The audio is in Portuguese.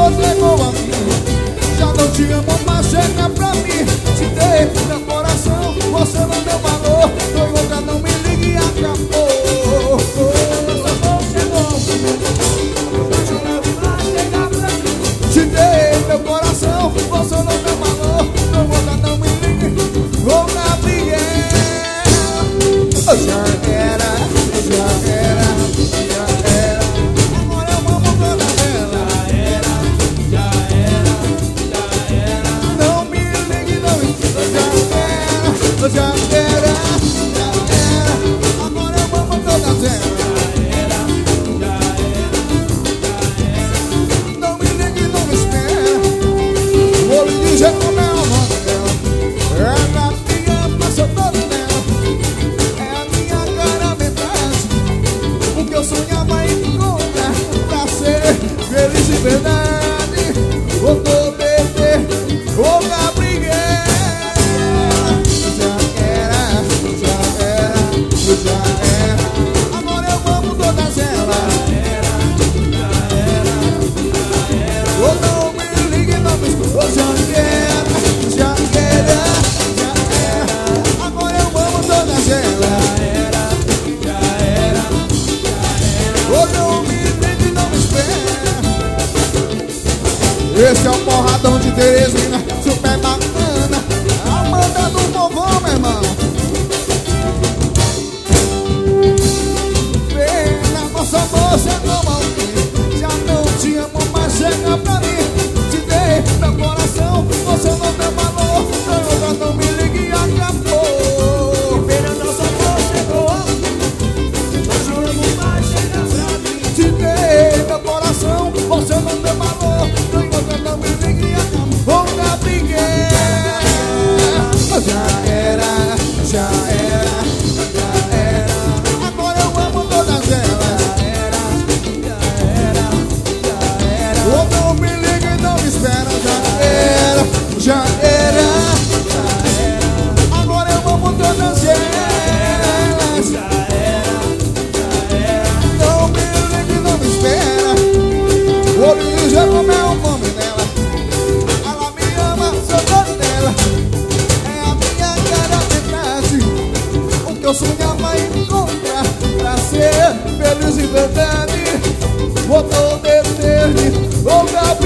você chegou a mim. Já não te amo, mas chega pra mim. Te dei meu coração, você não deu valor. Foi outra, não me ligue e acabou. Te dei meu coração, você não deu valor. Foi outra, não me ligue, vou na briga. Já era. Agora eu amo toda ela. Já era. Não me ligue, não me ligue. Já era. Agora eu amo toda ela. Não me ligue, não me espera. Vou lhe dizer como é o nome dela. Ela me ama, sou todo dela. É a minha cara metade. O que eu sonhava em encontrar pra ser feliz de verdade. Vou beber, vou Gabriel. Já era. Agora eu amo todas elas. Oh, não me ligue, não me escuta. Já era. Agora eu amo todas elas. Oh, não me ligue, não me espera. Esse é o porradão de Teresina, super bacana. Amanda do povão, meu irmão. Pena, nossa moça, como alguém. Já não te amo, mas chega pra mim. Te dei meu coração, você não deu valor. Outra, não me ligue e acabou. Pena, nossa moça, como alguém. Já te amo, mas chega pra mim. Te dei meu coração, você não deu valor. Outra, não me ligue e acabou. Vou na briga. Já era. Agora eu amo todas elas. Oh, não me liga e não me espera. Já era. Agora eu amo todas elas. Não me liga e não me espera. Vou lhe dizer como é o nome dela. Ela me ama, sou dono dela. É a minha cara metade. O que eu sonhava em encontrar pra ser feliz de verdade. Vou poder ter, vou dar